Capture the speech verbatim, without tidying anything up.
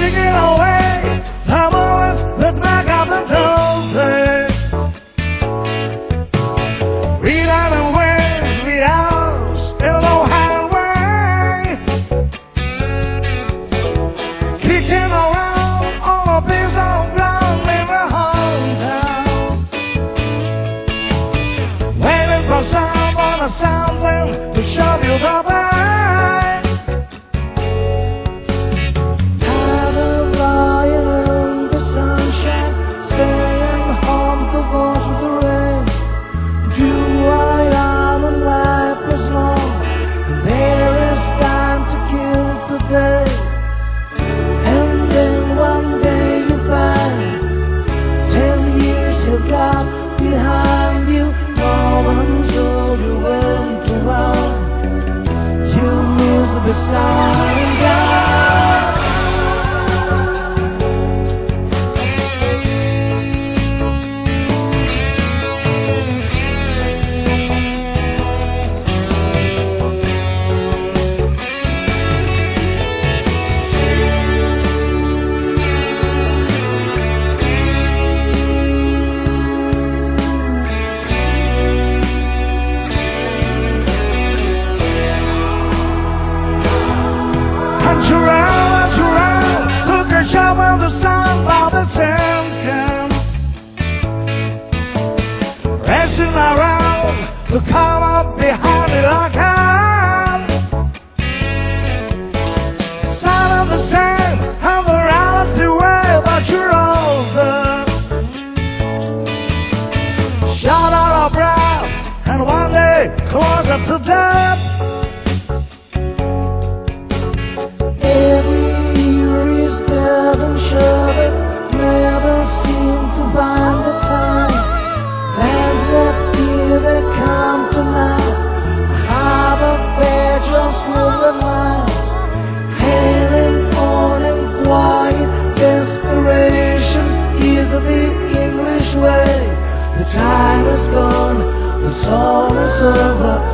kicking away the moments that make up the day. We run away, we are still no highway, kicking around all the things of ground in the hometown, waiting for someone or something to show you the way. Behind you, no one told you when to run. You miss the starting gun. Shovel the sun by the sand can, racing around to come up behind it again. Sound of the same and the reality way, but you're older. Shot out of breath, and one day closer to death. Never seem to find the time. There's that fear that come tonight. I have a badge of school and lights, hailing on in quiet desperation. Is the English way. The time is gone, the song is over.